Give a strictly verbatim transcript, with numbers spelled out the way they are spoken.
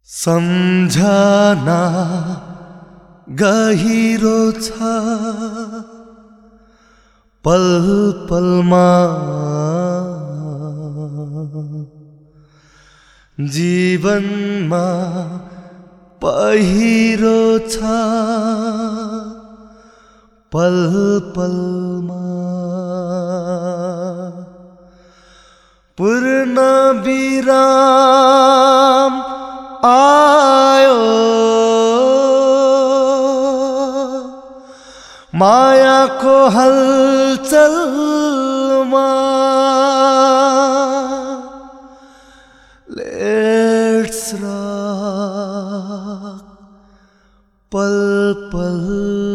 सम्झना गहिरो छ पल पलमा, जीवनमा पहिरो छ पल पलमा। पूर्ण विराम आयो मायाको हलचलमा। लेट्स रॉक पल पल